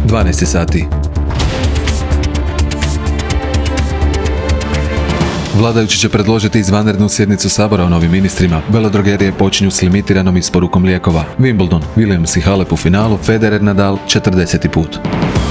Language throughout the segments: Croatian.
12 sati. Vladajući će predložiti izvanrednu sjednicu Sabora o novim ministrima. Veledrogerije počinju s limitiranom isporukom lijekova. Wimbledon, Williams i Halep u finalu, Federer Nadal 40. put.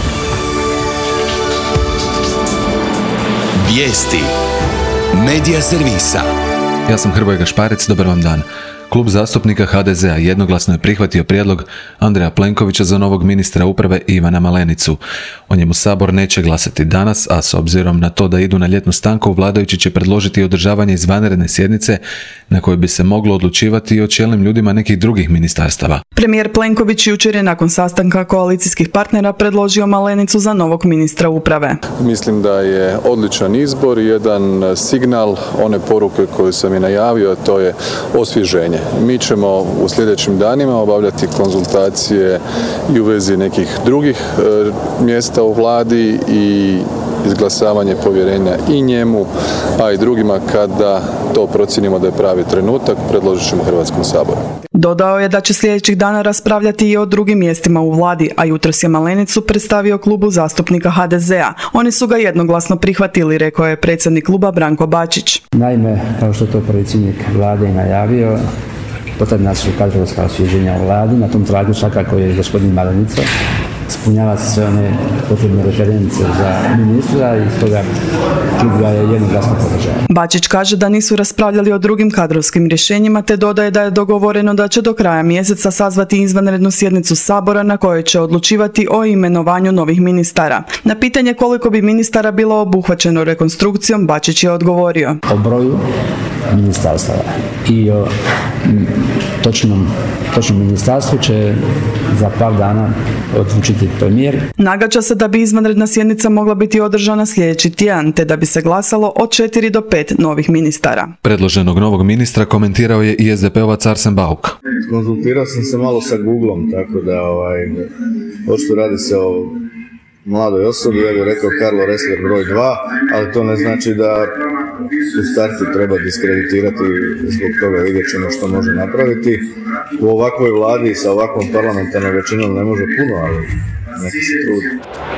Vijesti. Medija servisa. Ja sam Hrvoje Gašparec, dobar vam dan. Klub zastupnika HDZ-a jednoglasno je prihvatio prijedlog Andreja Plenkovića za novog ministra uprave Ivana Malenicu. O njemu Sabor neće glasati danas, a s obzirom na to da idu na ljetnu stanku, vladajući će predložiti održavanje izvanredne sjednice na kojoj bi se moglo odlučivati i o čelnim ljudima nekih drugih ministarstava. Premijer Plenković jučer je nakon sastanka koalicijskih partnera predložio Malenicu za novog ministra uprave. Mislim da je odličan izbor i jedan signal one poruke koju sam i najavio, a to je osvježenje. Mi ćemo u sljedećim danima obavljati konzultacije i u vezi nekih drugih mjesta u vladi i izglasavanje povjerenja i njemu, a i drugima kada to procijenimo da je pravi trenutak, predložit ćemo Hrvatskom saboru. Dodao je da će sljedećih dana raspravljati i o drugim mjestima u vladi, a jutros je Malenicu predstavio klubu zastupnika HDZ-a. Oni su ga jednoglasno prihvatili, rekao je predsjednik kluba Branko Bačić. Naime, kao što to predsjednik vlade i najavio, potrebna su kadrovska osvježenja u vladi. Na tom tragu svakako je gospodin Malenica. Ispunjava sve one potrebne reference za ministra i stoga klub ga je jednoglasno podržao. Bačić kaže da nisu raspravljali o drugim kadrovskim rješenjima, te dodaje da je dogovoreno da će do kraja mjeseca sazvati izvanrednu sjednicu Sabora na kojoj će odlučivati o imenovanju novih ministara. Na pitanje koliko bi ministara bilo obuhvaćeno rekonstrukcijom, Bačić je odgovorio: o broju ministarstava i o točnom ministarstvu će za par dana odlučiti premijer. Nagađa se da bi izvanredna sjednica mogla biti održana sljedeći tjedan, te da bi se glasalo od 4 do 5 novih ministara. Predloženog novog ministra komentirao je i SDP-ovac Arsen Bauk. Konzultirao sam se malo sa Googlom, tako da očito radi se o mladoj osobi, ja bih rekao Karlo Ressler broj 2, ali to ne znači da u startu treba diskreditirati, zbog toga vidjet ćemo što može napraviti. U ovakvoj vladi sa ovakvom parlamentarnom većinom ne može puno, ali neki se trudi.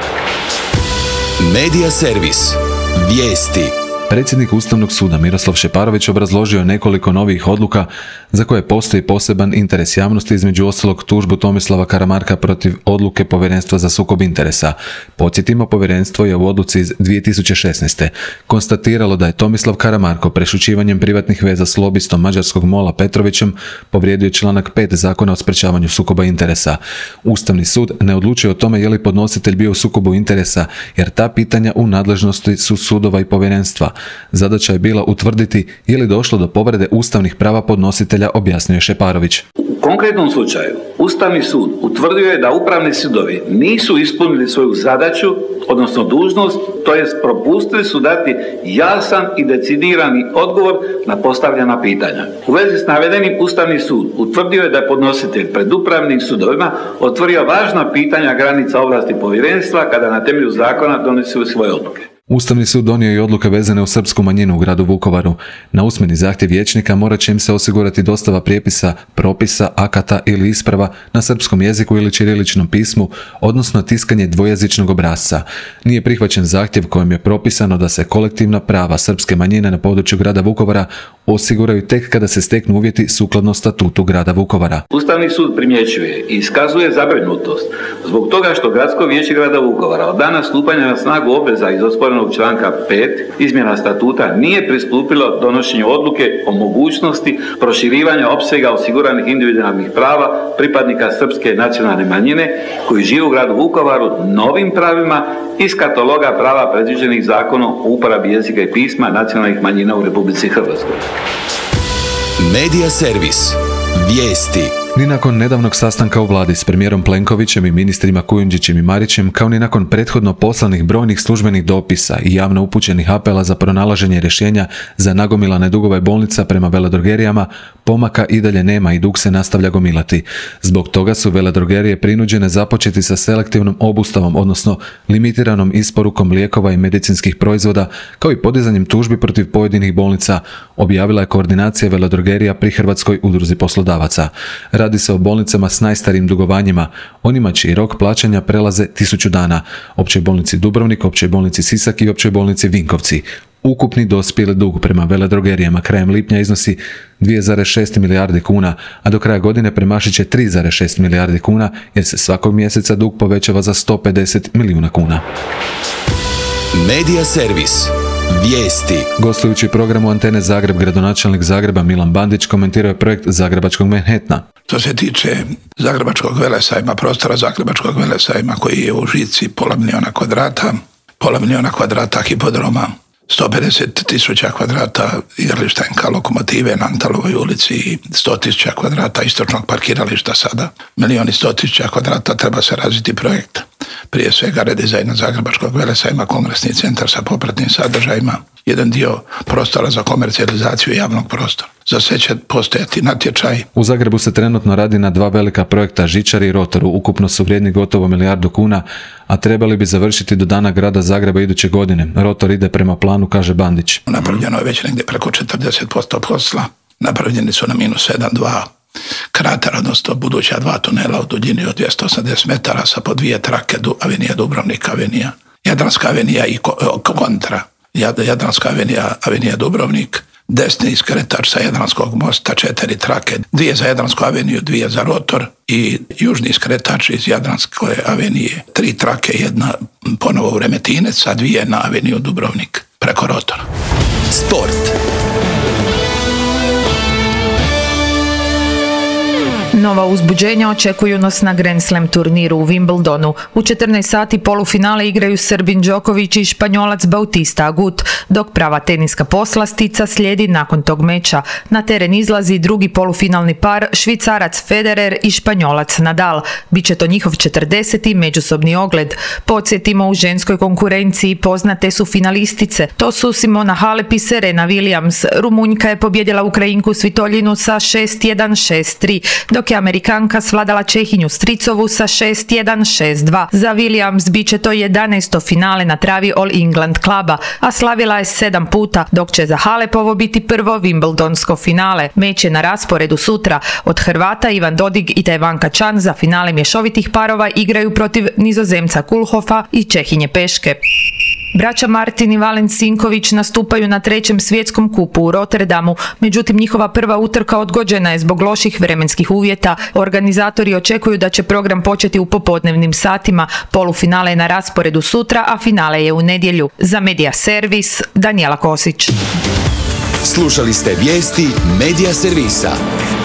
Medija servis. Vijesti. Predsjednik Ustavnog suda Miroslav Šeparović obrazložio nekoliko novih odluka za koje postoji poseban interes javnosti, između ostalog tužbu Tomislava Karamarka protiv odluke Povjerenstva za sukob interesa. Podsjetimo, povjerenstvo je u odluci iz 2016. konstatiralo da je Tomislav Karamarko prešućivanjem privatnih veza s lobistom mađarskog MOL-a Petrovićem povrijedio članak 5 Zakona o sprečavanju sukoba interesa. Ustavni sud ne odlučuje o tome je li podnositelj bio u sukobu interesa, jer ta pitanja u nadležnosti su sudova i povjerenstva. Zadaća je bila utvrditi je li došlo do povrede ustavnih prava podnositelja, objasnio je Šeparović. U konkretnom slučaju Ustavni sud utvrdio je da upravni sudovi nisu ispunili svoju zadaću, odnosno dužnost, to jest propustili su dati jasan i decidirani odgovor na postavljena pitanja. U vezi s navedenim Ustavni sud utvrdio je da je podnositelj pred upravnim sudovima otvorio važna pitanja granica ovlasti povjerenstva kada na temelju zakona donesu svoje odluke. Ustavni sud donio i odluke vezane u srpsku manjinu u gradu Vukovaru. Na usmeni zahtjev vijećnika morat će im se osigurati dostava prijepisa, propisa, akata ili isprava na srpskom jeziku ili ćiriličnom pismu, odnosno tiskanje dvojezičnog obrasca. Nije prihvaćen zahtjev kojim je propisano da se kolektivna prava srpske manjine na području grada Vukovara osiguraju tek kada se steknu uvjeti sukladno statutu grada Vukovara. Ustavni sud primjećuje i iskazuje zabrinutost zbog toga što Gradsko vijeće grada Vukovara od dana stupanja na snagu obveza iz osporenog članka 5 izmjena statuta nije pristupilo donošenju odluke o mogućnosti proširivanja opsega osiguranih individualnih prava pripadnika srpske nacionalne manjine koji žive u gradu Vukovaru novim pravima iz kataloga prava predviđenih Zakonom o uporabi jezika i pisma nacionalnih manjina u Republici Hrvatskoj. Medija servis. Vijesti. Ni nakon nedavnog sastanka u vladi s premijerom Plenkovićem i ministrima Kujundžićem i Marićem, kao ni nakon prethodno poslanih brojnih službenih dopisa i javno upućenih apela za pronalaženje rješenja za nagomilane dugove bolnica prema veledrogerijama, pomaka i dalje nema i dug se nastavlja gomilati. Zbog toga su veledrogerije prinuđene započeti sa selektivnom obustavom, odnosno limitiranom isporukom lijekova i medicinskih proizvoda, kao i podizanjem tužbi protiv pojedinih bolnica, objavila je koordinacija veledrogerija pri Hrvatskoj udruzi poslodavaca. Radi radi se o bolnicama s najstarijim dugovanjima, onima čiji rok plaćanja prelaze 1000 dana, Općoj bolnici Dubrovnik, Općoj bolnici Sisak i Općoj bolnici Vinkovci. Ukupni dospjeli dug prema veledrogerijama krajem lipnja iznosi 2,6 milijardi kuna, a do kraja godine premašit će 3,6 milijardi kuna jer se svakog mjeseca dug povećava za 150 milijuna kuna. Medija servis. Vijesti. Gostujući programu Antene Zagreb, gradonačelnik Zagreba Milan Bandić komentirao je projekt Zagrebačkog Manhattana. To se tiče Zagrebačkog velesajma, prostora Zagrebačkog velesajma koji je u žici pola milijuna kvadrata hipodroma, 150.000 kvadrata igrališta NK Lokomotive na Antalovoj ulici i 100.000 kvadrata istočnog parkirališta sada. 1.100.000 kvadrata treba se razviti projekt. Prije svega redizajna Zagrebačkog velesajma, kongresni centar sa popratnim sadržajima, jedan dio prostora za komercijalizaciju javnog prostora. Za sve će postojati natječaj. U Zagrebu se trenutno radi na 2 velika projekta Žičari i Rotoru, ukupno su vrijedni gotovo 1 milijardu kuna, a trebali bi završiti do dana grada Zagreba iduće godine. Rotor ide prema planu, kaže Bandić. Napravljeno je već negdje preko 40% posla. Napravljeni su na -7,2 krater, odnosno buduća 2 tunela u duljini od 280 metara sa po 2 trake, avenija Dubrovnik, avenija Jadranska avenija i kontra. Jadranska avenija Dubrovnik, desni iskretač sa Jadranskog mosta, 4 trake, 2 za Jadransku aveniju, 2 za Rotor i južni iskretač iz Jadranske avenije, 3 trake, 1 ponovo u Remetinec, a 2 na aveniju Dubrovnik preko Rotora. Sport. Nova uzbuđenja očekuju nas na Grand Slam turniru u Wimbledonu. U 14 sati polufinale igraju Srbin Đoković i Španjolac Bautista Agut, dok prava teniska poslastica slijedi nakon tog meča. Na teren izlazi drugi polufinalni par, Švicarac Federer i Španjolac Nadal. Biće to njihov 40. međusobni ogled. Podsjetimo, u ženskoj konkurenciji poznate su finalistice. To su Simona Halep i Serena Williams. Rumunjka je pobjedila Ukrajinku Svitoljinu sa 6-1, 6-3, dok je Amerikanka svladala Čehinju Stricovu sa 6-1, 6-2. Za Williams bit će to 11. finale na travi All England kluba, a slavila je 7 puta, dok će za Halepovo biti prvo Wimbledonsko finale. Meč je na rasporedu sutra. Od Hrvata Ivan Dodig i Tajvanka Čan za finale mješovitih parova igraju protiv Nizozemca Kulhofa i Čehinje Peške. Braća Martin i Valen Sinković nastupaju na 3. svjetskom kupu u Rotterdamu, međutim njihova prva utrka odgođena je zbog loših vremenskih uvjeta. Organizatori očekuju da će program početi u popodnevnim satima. Polufinale je na rasporedu sutra, a finale je u nedjelju. Za Medija servis, Danijela Kosić. Slušali ste vijesti Medija servisa.